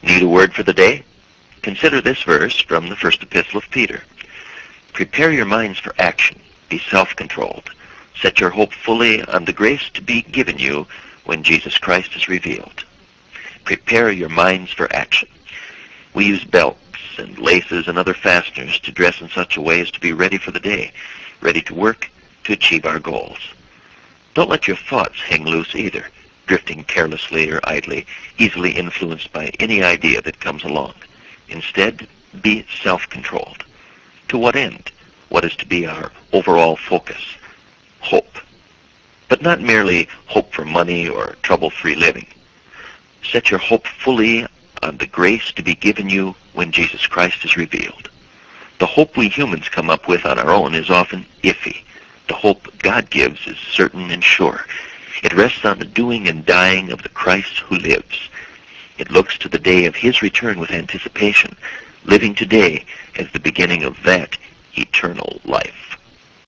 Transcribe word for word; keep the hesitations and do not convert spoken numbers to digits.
Need a word for the day? Consider this verse from the first epistle of Peter. Prepare your minds for action. Be self-controlled. Set your hope fully on the grace to be given you when Jesus Christ is revealed. Prepare your minds for action. We use belts and laces and other fasteners to dress in such a way as to be ready for the day, ready to work to achieve our goals. Don't let your thoughts hang loose either, drifting carelessly or idly, easily influenced by any idea that comes along. Instead, be self-controlled. To what end? What is to be our overall focus? Hope. But not merely hope for money or trouble-free living. Set your hope fully on the grace to be given you when Jesus Christ is revealed. The hope we humans come up with on our own is often iffy. The hope God gives is certain and sure. It rests on the doing and dying of the Christ who lives. It looks to the day of his return with anticipation, living today as the beginning of that eternal life.